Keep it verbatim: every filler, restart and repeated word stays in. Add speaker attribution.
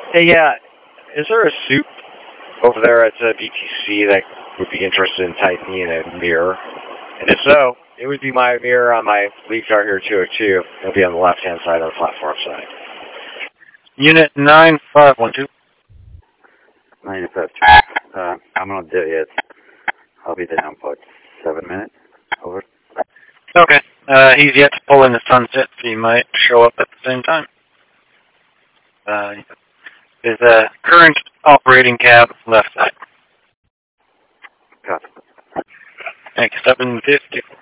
Speaker 1: Hey, yeah, is there a suit over there at uh, B T C that would be interested in typing in a mirror? And if so, it would be my mirror on my lead car here two oh two. It'll be on the left-hand side of the platform side.
Speaker 2: Unit nine five one two.
Speaker 3: nine five two. Uh, I'm not there yet. I'll be there in about seven minutes. Over.
Speaker 2: Okay. Uh, he's yet to pull in the sunset, so he might show up at the same time. Uh, his uh, current operating cab, left side.
Speaker 3: Got it.
Speaker 2: Thank you, seven fifty.